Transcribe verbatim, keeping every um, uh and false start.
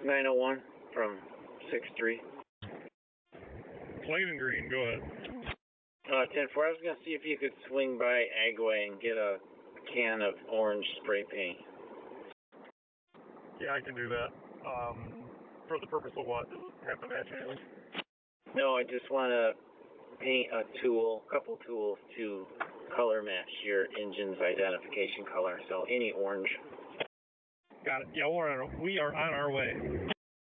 nine oh one from six three. Plain and green, go ahead. Uh, ten four, I was going to see if you could swing by Agway and get a can of orange spray paint. Yeah, I can do that. Um, for the purpose of what? Have to match anything? No, I just want to paint a tool, a couple tools to color match your engine's identification color. So any orange. Got it. Yeah, we're on our, we are on our way.